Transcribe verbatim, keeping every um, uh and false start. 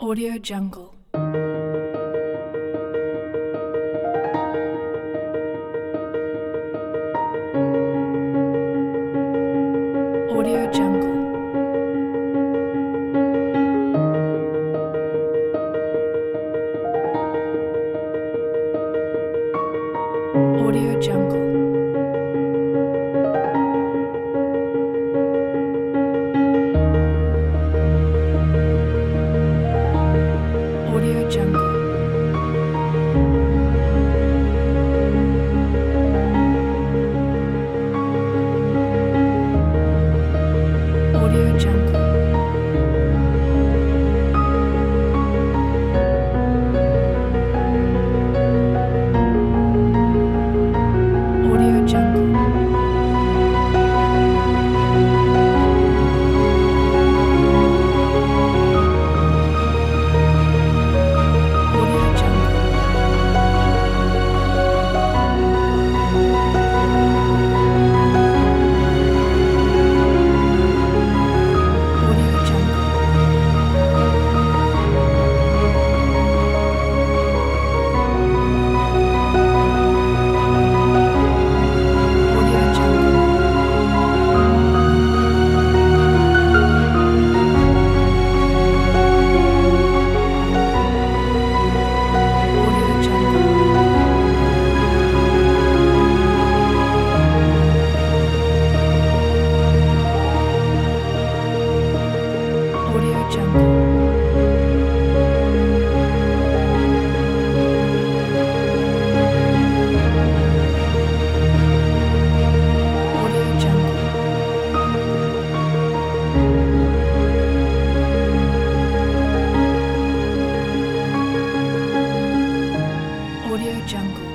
Audio Jungle. Audio Jungle. Audio Jungle. Audio Jungle. Audio Jungle. Audio Jungle. Audio Jungle. Audio Jungle. Audio Jungle. Audio Jungle. Audio Jungle. Audio Jungle. Audio Jungle.